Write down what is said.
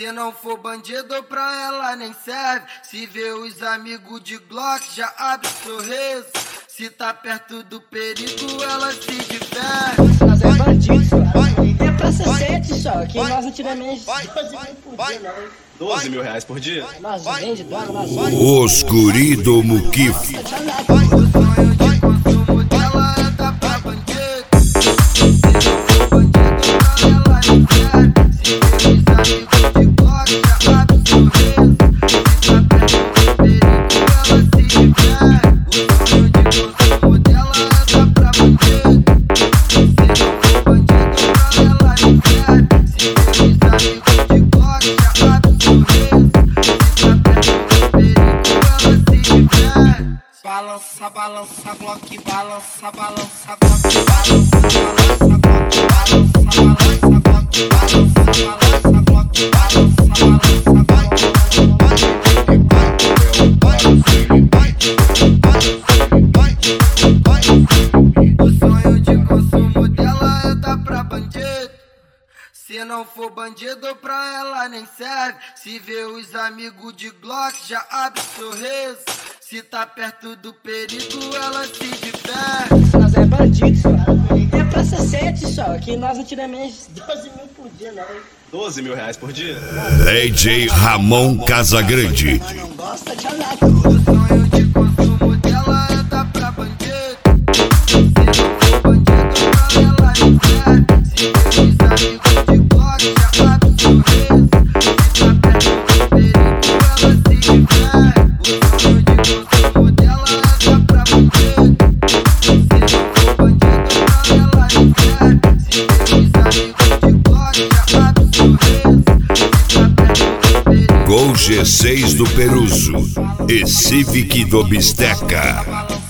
Se não for bandido pra ela nem serve. Se vê os amigos de Glock já abre sorriso. Se tá perto do perigo ela se diverte. Nós é bandido, é pra ser 7 só. Que nós não tiramos menos 12 mil por dia, não. 12 mil reais por dia? Nós vende droga, nós Os guri do Muquifo. O sonho de consumo dela é dar pra bandido. Se não for bandido pra ela nem serve. Se vê os amigos de Glock já abre sorriso. Se tá perto do perigo ela se diverte. O sonho de consumo dela é dar pra bandido. Se não for bandido pra ela nem serve. Se vê os amigos de Glock já abre sorriso. Se tá perto do perigo ela se diverte. Balança, balança, Glock, balança, balança, Glock, balança, balança, Glock, balança, balança, Glock, balança, balança, Glock, balança, balança, o sonho de consumo dela é dar pra bandido. Se não for bandido pra ela nem serve. Se vê os amigos de Glock já abre sorriso. Se tá perto do perigo ela se diverte. Nós é bandido, é pra ser 7 só. Que nós não tiramos menos 12 mil por dia, não. 12 mil reais por dia? DJ Ramon Casagrande. Nós não gosta de andar. O sonho de consumo dela é dar pra bandido. Se não for bandido pra ela nem serve. Se vê os amigos de Glock já abre sorriso. Se tá perto do perigo ela se diverte. O sonho de consumo dela é dar pra bandido. Se não for bandido pra ela nem serve. Se vê os amigos de Glock já abre sorriso. Se tá perto do perigo Gol G6 do Peruso e Civic do Bisteca.